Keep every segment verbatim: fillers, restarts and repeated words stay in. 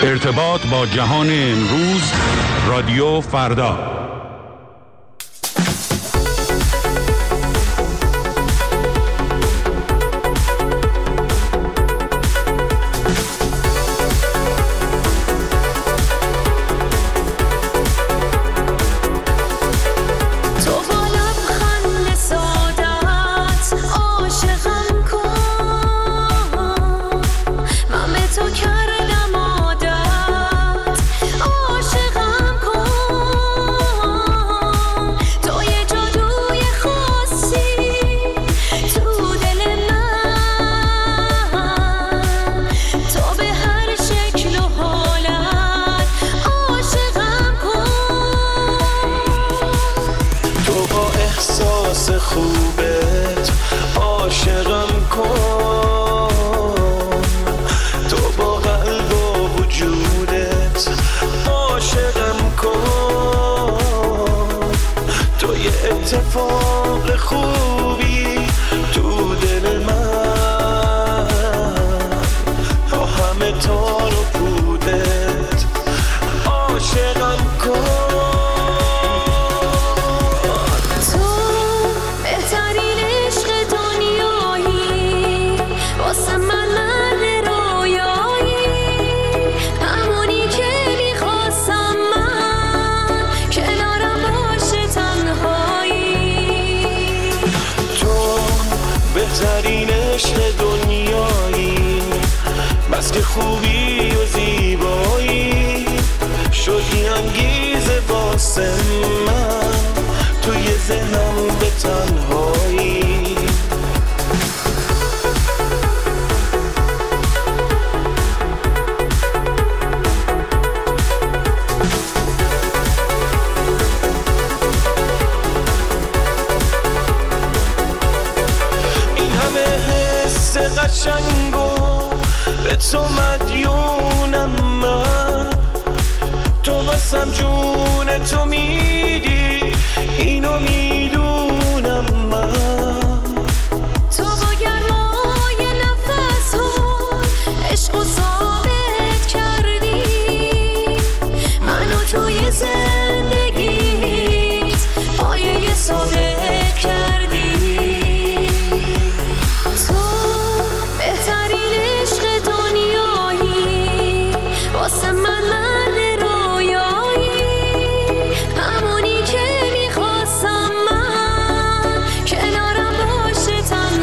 ارتباط با جهان امروز، رادیو فردا. اتفاق خوبی تو دل من، با همه تار و پودت عاشقم کن. تو بهترین عشق دنیایی، واسه من مرد رویایی، همونی که میخواستم من کنارم باشه تنهایی. بهترین عشق دنیایی، بس که خوبی و زیبایی، شدی انگیزه واسه من توی ذهنم به تنهایی. قشنگو به تو مدیونم من، تو واسم جون تو میدی، اینو میدونم من. تو با گرمای نفس ها عشق و ثابت کردی، منو توی زندگیت پایه ثابت کردی. واسه من مرد رویایی، همونی که میخواستم من کنارم باشه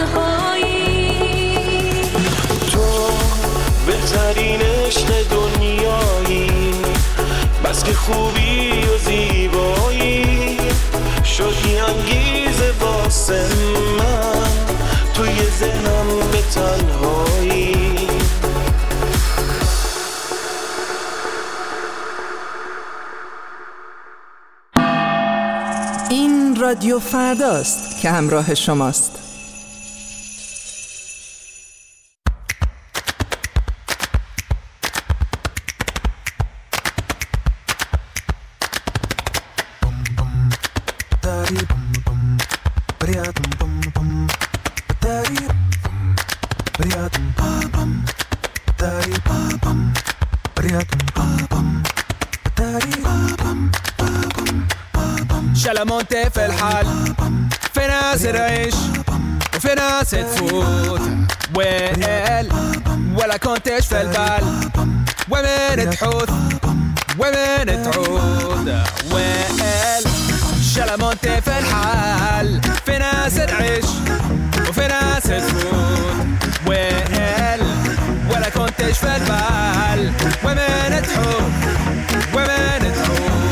تنهایی. تو بهترین عشق دنیایی، بس که خوبی و زیبایی، شدی انگیزه واسه من توی ذهنم به تنهایی. رادیو فرداست که همراه شماست. شلمونت في الحال، في ناس تعيش وفي ناس تفوت، ويل ولا كنتش في البال، ومن تحوت ومن تعود. ويل شلمونت في الحال، في ناس تعيش وفي ناس تفوت، ويل ولا كنتش في البال، ومن تحوت ومن تعود.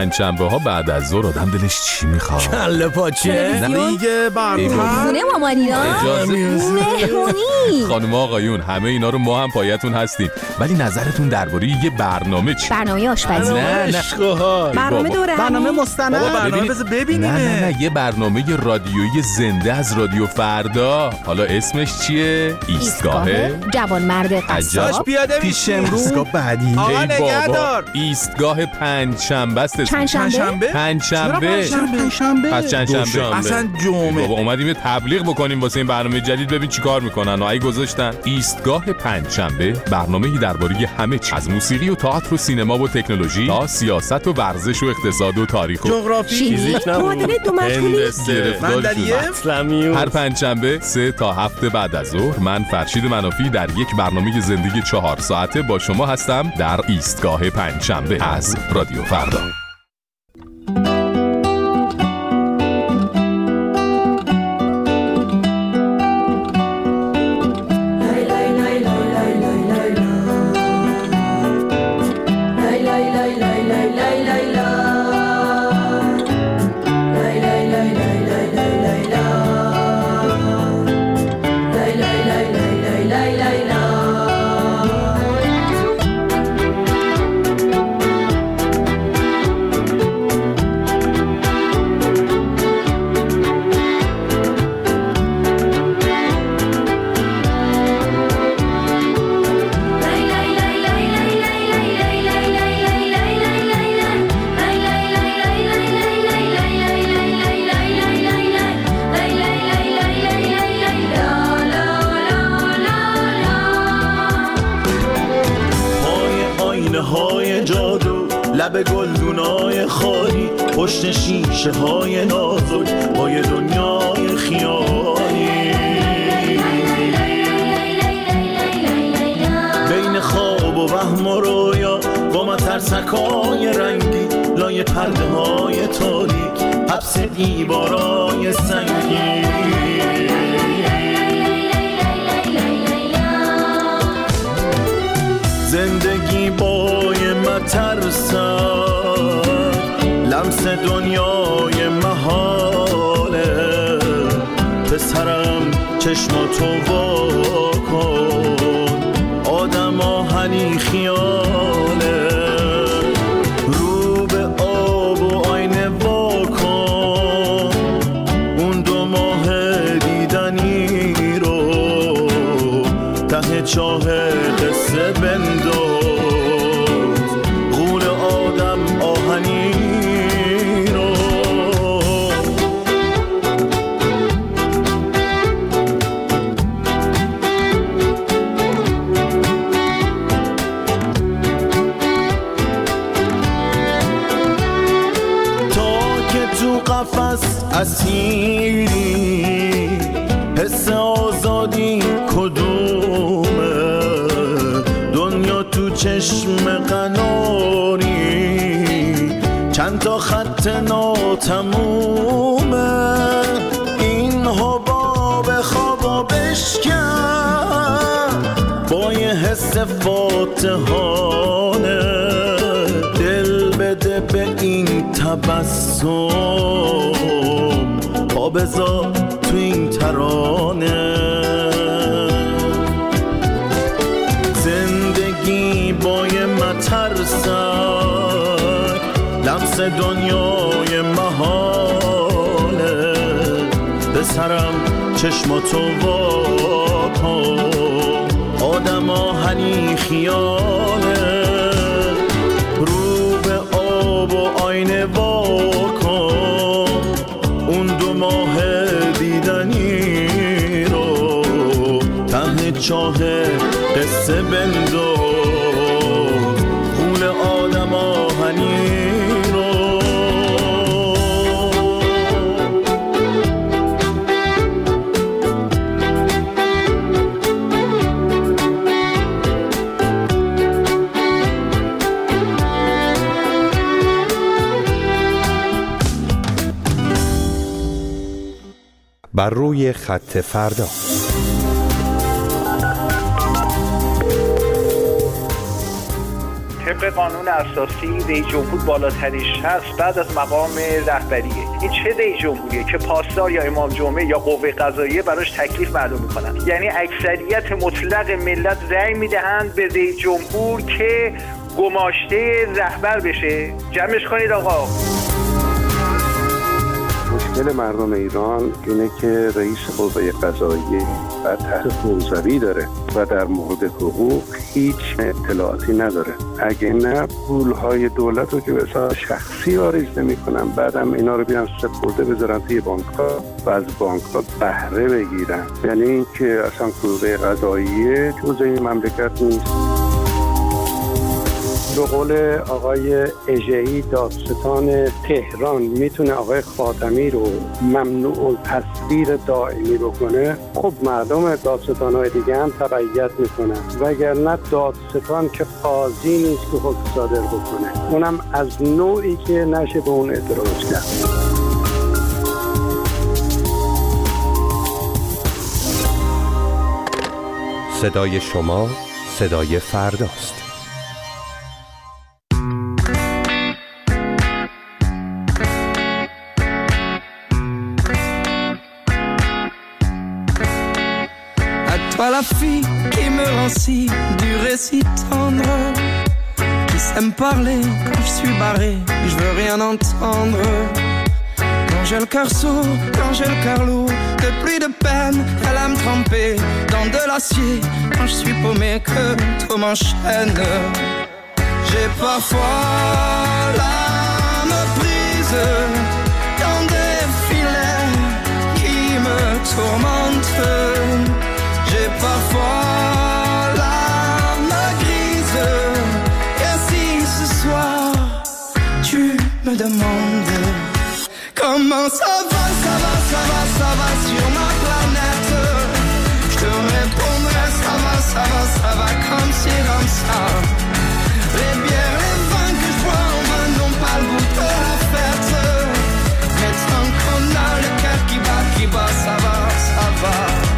پنجشنبه ها بعد از ظهر آدم دلش چی میخواد؟ کله پاچه دیگه برنامه خونه مامانینا اجازه مهمونی. خانم آقایون همه اینا رو ما هم پایتون هستیم، ولی نظرتون درباره یه برنامه چی؟ برنامه آشپزی. نه نه برنامه بابا. دوره برنامه مستند برنامه ببینید. بذار ببینیم. نه نه نه یه برنامه رادیویی زنده از رادیو فردا. حالا اسمش چیه؟ ایستگاه جوان مرد عجب. قصاب. پیاده پیش میشه. امروز ایستگاه بعدی. آقا ای بابا نگهدار. ایستگاه پنجشنبه است اسمش. چندشنبه؟ پنجشنبه. پنجشنبه پس چندشنبه اصلا جمعه. بابا اومدیم یه تبلیغ بکنیم واسه این برنامه جدید، ببین چیکار میکنن و ای گذاشتن ایستگاه پنجشنبه، برنامه‌ای درباره همه چیز از موسیقی و تئاتر و سینما و تکنولوژی تا سیاست و ورزش و اقتصاد و تاریخ و جغرافی، فیزیک، معادله دو مجهولی، صندلیه. هر پنجشنبه سه تا هفت بعد از ظهر من فرشید منافی در یک برنامه زندگی چهار ساعته با شما هستم در ایستگاه پنجشنبه از رادیو فردا. لب گلدونای خالی، پشت شیشه های نازک با یه دنیای خیالی، بین خواب و وهم و رویا با مترسکای رنگی، لای پرده های تاریک، حبس دیوارای سنگی. زندگی بای مترسم، لمس دنیای محاله، پسرم چشماتو وا کن، آدم آهنی خیاله، رو به آب و آینه وا کن، اون دو ماه دیدنی رو ته چاه قصه بنداز، غول آدم آهنی رو. تا که تو قفس اسیری، حس آزادی کدومه، دنیا تو چشم قناری، چند تا خط ناتمومه، این حباب خوابا بشکن با یه حس فاتحانه، دل بده به این تبسم، پا بذار تو این ترانه. زندگی با یه مترسک، لمس دنیای محاله، به سرم چشماتو وا کن، آدم آهنی خیاله، رو به آب و آینه وا کن، اون دو ماه دیدنی رو ته چاه قصه بنداز، غول آدم آهنی رو. بر روی خط فردا. طبق قانون اساسی رئیس جمهور بالاتریش هست، بعد از مقام رهبریه. این چه رئیس جمهوریه که پاسدار یا امام جمعه یا قوه قضاییه براش تکلیف معلوم میکنن؟ یعنی اکثریت مطلق ملت رأی میدهند به رئیس جمهور که گماشته رهبر بشه. جمعش کنید آقا. مشکل مردم ایران اینه که رئیس قوه قضاییه و تحت حوزوی داره و در مورد حقوق هیچ اطلاعاتی نداره. اگه نه پولهای دولت رو که به حساب شخصی واریز نمی‌کنن، بعدم اینا رو بیان سپرده بذارن توی بانک‌ها و از بانک‌ها بهره بگیرن. یعنی این که اصلا قوه قضاییه جزء این مملکت نیست. به قول آقای اژه‌ای دادستان تهران میتونه آقای خاتمی رو ممنوع التصویر دائمی بکنه، خب مردم دادستان‌های دیگه هم تبعیت میکنن، وگرنه دادستان که قاضی نیست که حکم صادر بکنه، اونم از نوعی که نشه به اون اعتراض کرد. صدای شما صدای فرداست. La fille qui me rend si dur et si tendre, qui sait me parler quand je suis barré, je veux rien entendre. Quand j'ai le cœur sourd, quand j'ai le cœur lourd, de pluie de peine, elle a me tremper dans de l'acier. Quand je suis paumé, que tout m'enchaîne. J'ai parfois l'âme prise dans des filets qui me tourmentent. J'ai parfois l'âme grise. Et si ce soir tu me demandes comment ça va, ça va, ça va, ça va sur ma planète, je te répondrai ça va, ça va, ça va comme ci, comme ça. Les bières, les vins que je bois en main n'ont pas le goût de la fête, mais tant qu'on a le cœur qui bat, qui bat, ça va, ça va.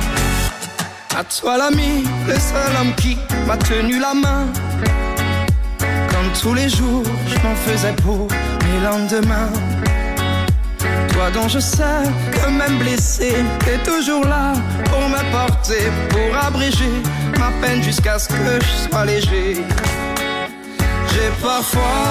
À toi l'ami, le seul homme qui m'a tenu la main, quand tous les jours je m'en faisais pour mes lendemains. Toi dont je sais que même blessé, t'es toujours là pour me porter, pour abréger ma peine jusqu'à ce que je sois léger. J'ai parfois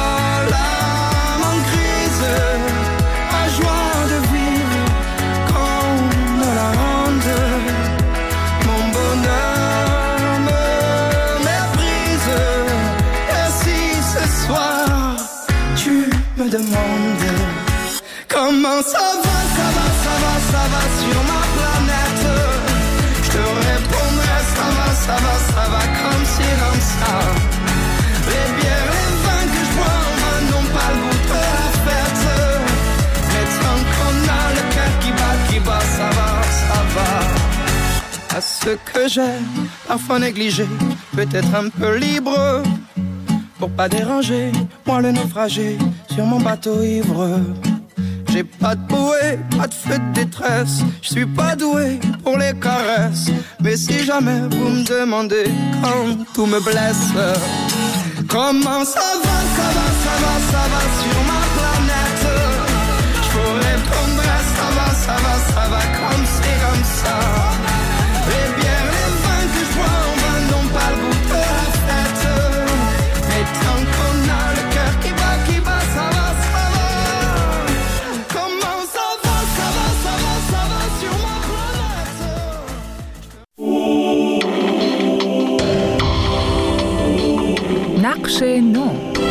l'âme en crise, la joie de vivre qu'on me la rende. Mon bonheur me méprise. Et si ce soir tu me demandes comment ça va, ça va, ça va, ça va sur ma planète, je te répondrai ça va, ça va, ça va comme ci, comme ça. Les bières, les vins que je bois en main n'ont pas le goût de la fête, mais tant qu'on a le cœur qui bat, qui bat, ça va, ça va. À ce que j'ai parfois négligé, peut-être un peu libre, pour pas déranger, moi le naufragé sur mon bateau ivre. J'ai pas de bouée, pas de feu de détresse, je suis pas doué pour les caresses, mais si jamais vous me demandez quand tout me blesse, comment ça va, ça va, ça va, ça va sur ma planète, je vous répondrai ça va, ça va, ça va comme c'est comme ça. Les bières, les vins que je bois en main n'ont pas le goût de la fête, mais tant qu'on a le cœur qui bat, qui bat, ça va, ça va. Comment ça va, ça va, ça va, ça va sur ma planète. نقش نو.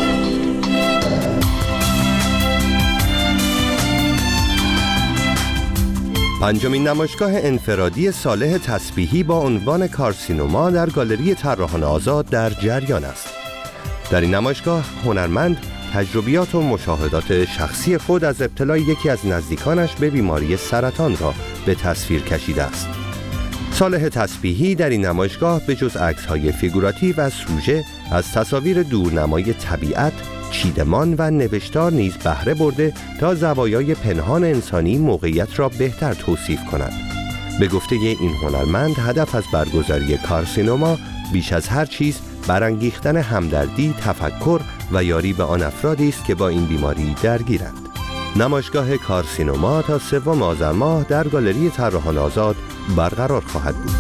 پنجمین نمایشگاه انفرادی صالح تسبیحی با عنوان کارسینوما در گالری طراحان آزاد در جریان است. در این نمایشگاه هنرمند تجربیات و مشاهدات شخصی خود از ابتلای یکی از نزدیکانش به بیماری سرطان را به تصویر کشیده است. صالح تسبیحی در این نمایشگاه به جز عکس‌های فیگوراتیو و سوژه از تصاویر دورنمای طبیعت، چیدمان و نوشتار نیز بهره برده تا زوایای پنهان انسانی موقعیت را بهتر توصیف کند. به گفته این هنرمند هدف از برگزاری کارسینوما بیش از هر چیز برانگیختن همدردی، تفکر و یاری به آن افرادی است که با این بیماری درگیرند. نمایشگاه کارسینوما تا سوم آذر ماه در گالری طراحان آزاد برقرار خواهد بود.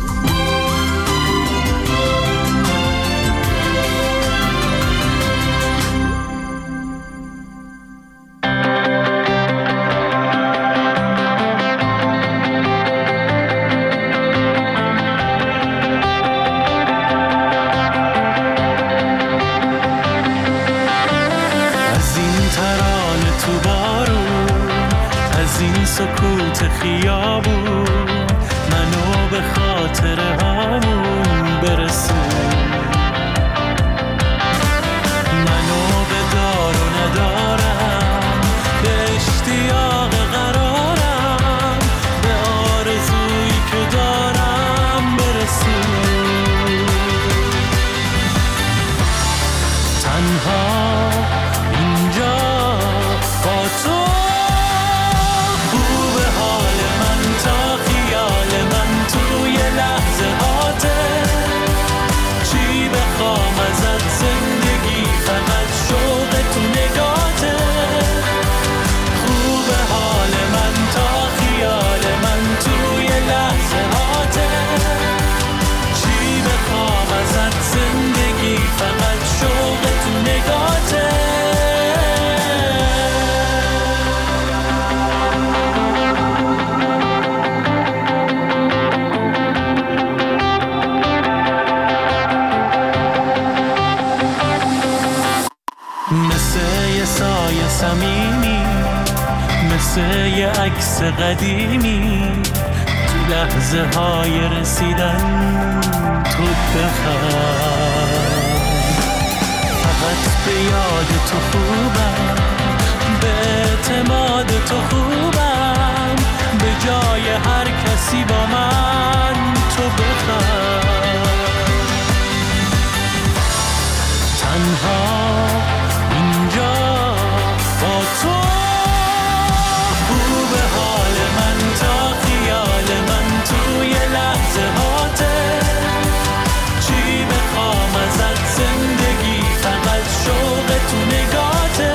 سکوت خیابون منو به خاطر همون برسون، منو به دار و ندارم، به اشتیاق قرارم، به آرزویی که دارم برسون. تنها اینجا با تو صمیمی، مثل یه عکس قدیمی، تو لحظه های رسیدن تو بخواه. فقط به یاد تو خوبم، به اعتماد تو خوبم، به جای هر کسی با من تو بخواه. تنها اینجا با تو خوب حال من تا خیال من توی لحظه هاته. چی بخوام ازت زندگی، فقط شوق تو نگاته.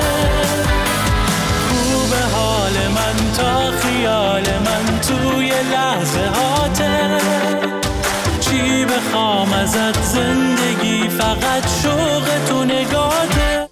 خوب حال من تا خیال من توی لحظه هاته. چی بخوام ازت زندگی، فقط شوق تو نگاته.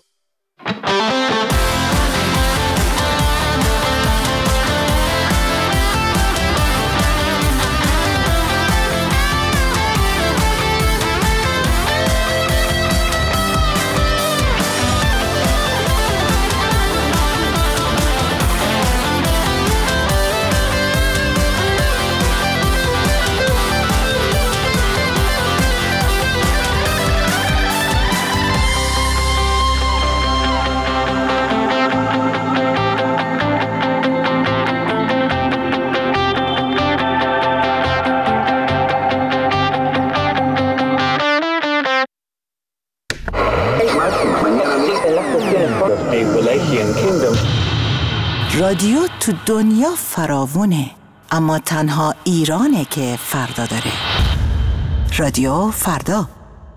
رادیو تو دنیا فراوونه، اما تنها ایرانه که فردا داره. رادیو فردا.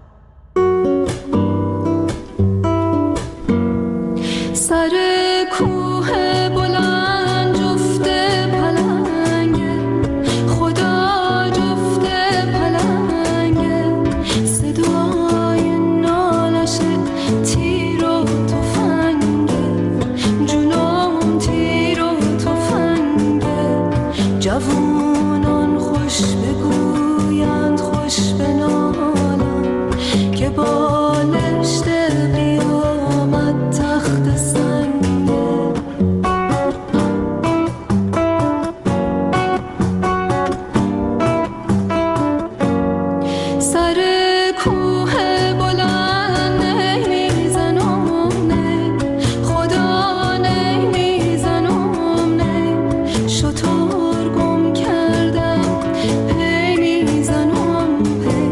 سر کوه بلند جفت پلنگه، خدا جفت پلنگه، صدای نالش تیر و تفنگه، جونم تیر و تفنگه. جوانان خوش بگویند خوش بنالند که بالشت قیامت تخت سنگه. سر کوه بلند نمیزنم نه، خدا نمیزنم نه، شطور گم کردم پی میزنم پی.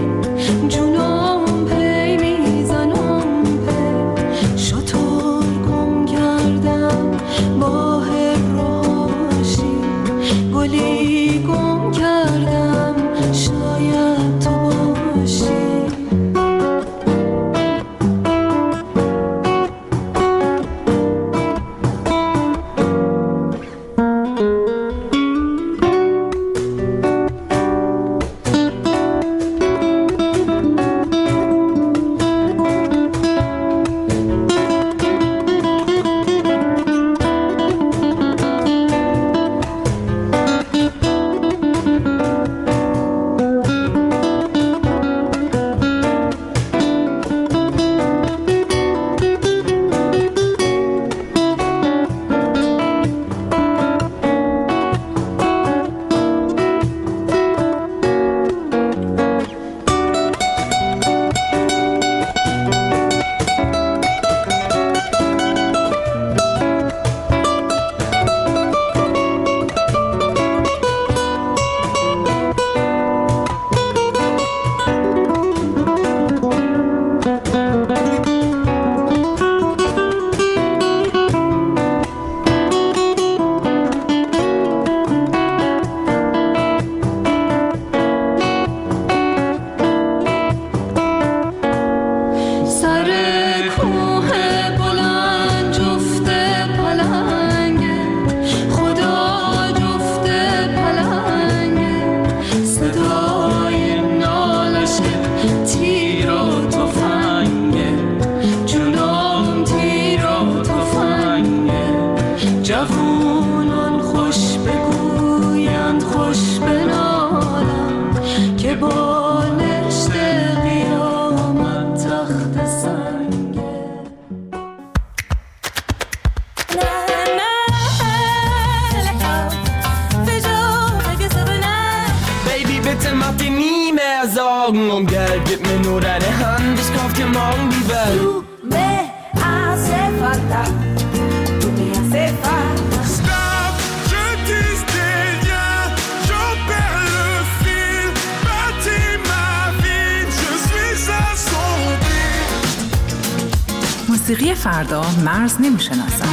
Sorgen um Geld, gib mir nur deine Hand, ich kauf dir morgen die Welt. Tu me hace falta, tu me hace falta. Stop, je tisse des liens, j'en perds le fil, bâtis ma vie, je suis à son beat. موسیقی فردا مرز نمیشناسد.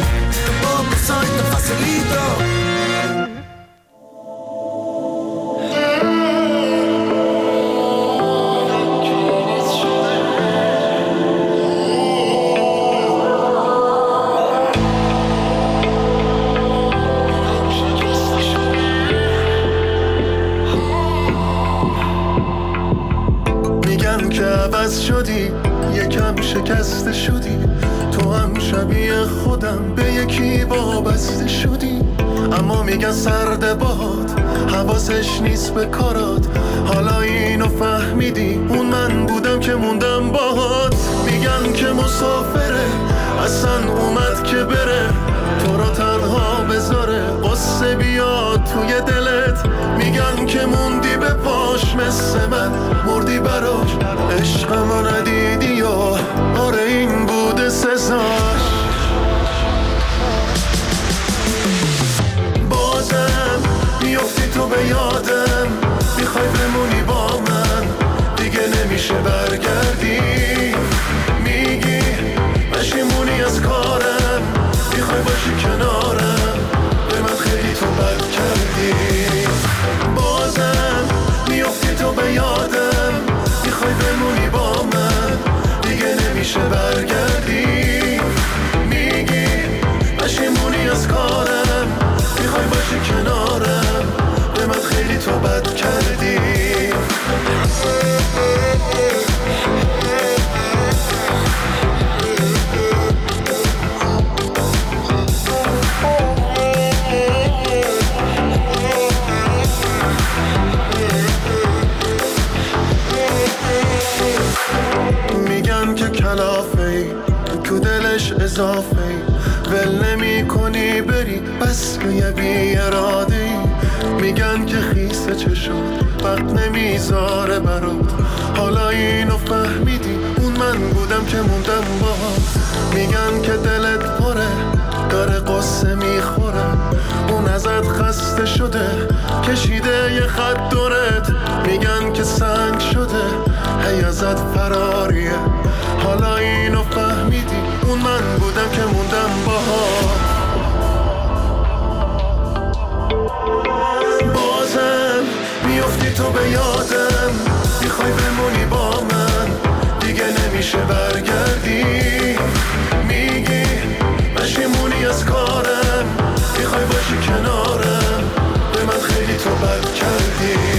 میگن که عوض شدی، یکم شکسته شدی، تو هم شبیه خودم به یکی وابسته شدی. اما میگن سرد باد، حواسش نیست به کارات، حالا اینو فهمیدی، اون من بودم که موندم باهات. میگن که مسافره، اصلا اومد که بره، تو را تنها بذاره، قصه بیاد توی دلت. میگن که موندی به پاش مثل من، مردی براش، عشقمو ندیدی و آره این بوده سزاش. بازم میافتی تو به یادم، میخوای بمونی با من، دیگه نمیشه برگردی. میگی پشیمونی از کارم، میخوای باشی کنارم، به من خیلی تو بد کردی. بازم میافتی تو به یادم، میخوای بمونی با من، دیگه نمیشه برگردی. میگی پشیمونی از کارم، میخوای باشی کنارم، به من خیلی تو بد کردی. میگن که کلافه‌ای، تو دلش اضافه‌ای، ول نمی کنی بری بس که یه بی اراده‌ای. میگن که خیسه چشات وقت نمیذاره برات، حالا اینو فهمیدی، اون من بودم که موندم باهات. میگن که دلت پره، داره قصه میخوره، اون ازت خسته شده، کشیده یه خط دورت. میگن که سنگ شده، هی ازت فراریه، حالا اینو فهمیدی، اون من بودم که موندم باهات. بازم میافتی تو به یادم، میخوای بمونی با من، دیگه نمیشه برگردی. میگی پشیمونی از کارم، میخوای باشی کنارم، به من خیلی تو بد کردی.